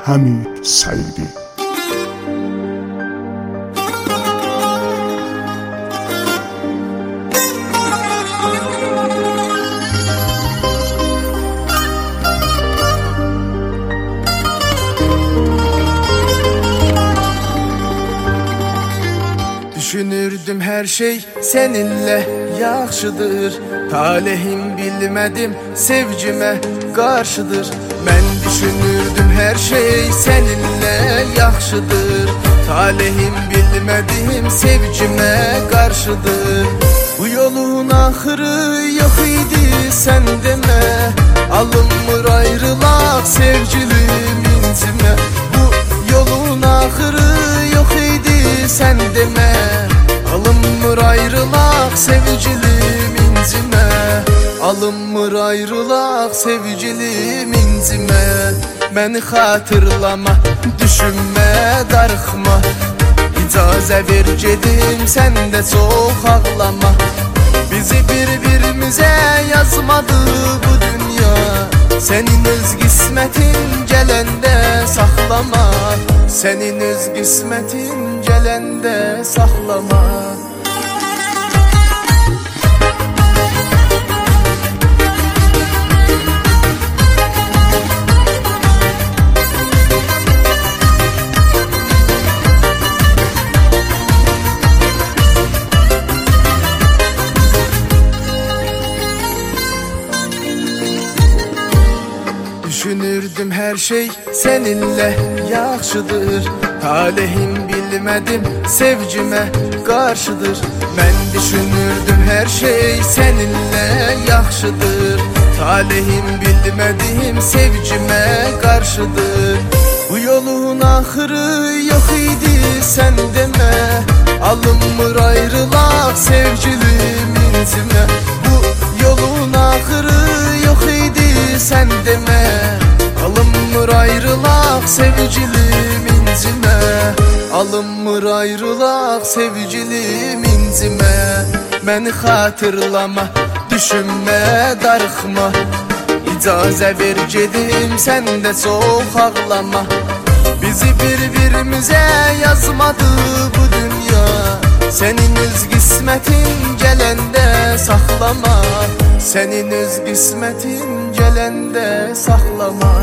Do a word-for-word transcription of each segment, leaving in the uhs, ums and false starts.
Hamid Saidi. Düşünürdüm her şey seninle yaxşıdır. Talihim bilmedim sevcime karşıdır. Ben düşünürdüm her şey seninle yaxşıdır. Talihim bilmedim sevcime karşıdır. Bu yolun ahırı yok idi sen deme. Alınmır ayrılak sevgilim incime. Bu yolun ahırı yok idi sen deme. Alınmır ayrılak sevgilim incime. Alınmır ayrılak sevgilim incime. Beni hatırlama, düşünme, darıxma. İcazə ver gedim, sen de çok ağlama. Bizi birbirimize yazmadı bu dünya. Senin öz qismətin gələndə saxlama. Senin öz qismətin gələndə saxlama. Düşünürdüm her şey seninle yaxşıdır. Talihim bilmedim sevcime karşıdır. Ben düşünürdüm her şey seninle yaxşıdır. Talihim bilmedim sevcime karşıdır. Bu yolun ahırı yok idi sen deme. Alınmır ayrılak sevgilim incime. Bu yolun ahırı yok idi sen deme. Alınmır ayrılak sevgilim incime. Alınmır ayrılak sevgilim incime. Beni hatırlama, düşünme, darıxma. İcazə ver gedim, sen de çok ağlama. Bizi birbirimize yazmadı bu dünya. Senin öz qismətin gələndə saxlama. Senin öz qismətin gələndə saxlama.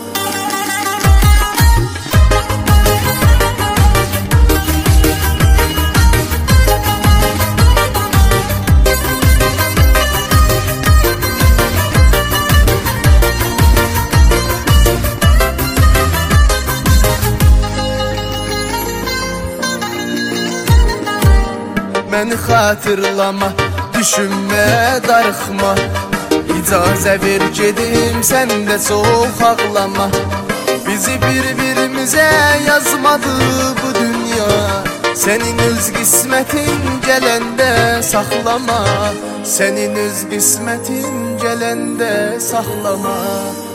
Beni hatırlama, düşünme, darıxma. İcazə ver gedim, sen de çok ağlama. Bizi birbirimize yazmadı bu dünya. Senin öz qismətin gələndə saxlama. Senin öz qismətin gələndə saxlama.